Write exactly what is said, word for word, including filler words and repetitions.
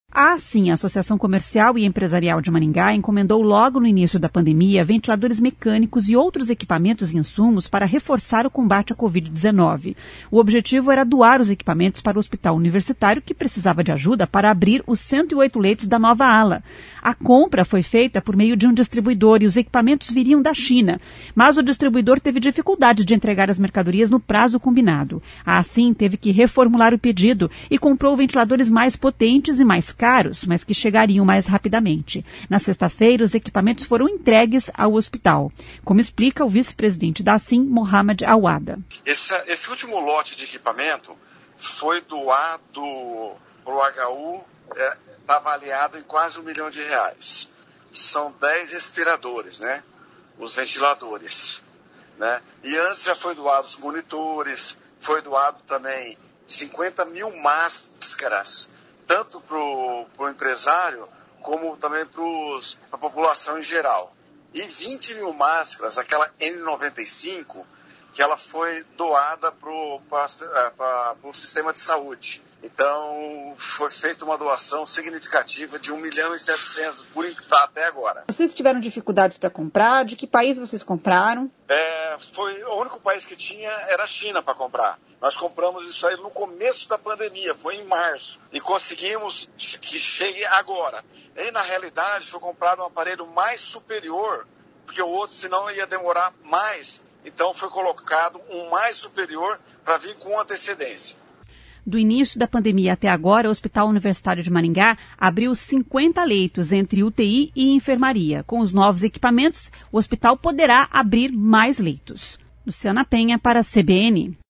A Assim, a Associação Comercial e Empresarial de Maringá encomendou logo no início da pandemia ventiladores mecânicos e outros equipamentos e insumos para reforçar o combate à covid dezenove. O objetivo era doar os equipamentos para o hospital universitário, que precisava de ajuda para abrir os cento e oito leitos da nova ala. A compra foi feita por meio de um distribuidor e os equipamentos viriam da China, mas o distribuidor teve dificuldades de entregar as mercadorias no prazo combinado. A Assim teve que reformular o pedido e comprou ventiladores mais potentes e mais caros, mas que chegariam mais rapidamente. Na sexta-feira, os equipamentos foram entregues ao hospital, como explica o vice-presidente da Assim, Mohamed Awada. Esse, esse último lote de equipamento foi doado para o H U, é, está avaliado em quase um milhão de reais. São dez respiradores, né? Os ventiladores, né? E antes já foi doado os monitores, foi doado também cinquenta mil máscaras, tanto para o empresário, como também para a população em geral. E vinte mil máscaras, aquela N noventa e cinco, que ela foi doada para o sistema de saúde. Então, foi feita uma doação significativa de um milhão e setecentos por até agora. Vocês tiveram dificuldades para comprar? De que país vocês compraram? É, foi, o único país que tinha era a China para comprar. Nós compramos isso aí no começo da pandemia, foi em março. E conseguimos que chegue agora. E, na realidade, foi comprado um aparelho mais superior, porque o outro, senão, ia demorar mais. Então, foi colocado um mais superior para vir com antecedência. Do início da pandemia até agora, o Hospital Universitário de Maringá abriu cinquenta leitos entre U T I e enfermaria. Com os novos equipamentos, o hospital poderá abrir mais leitos. Luciana Penha para a C B N.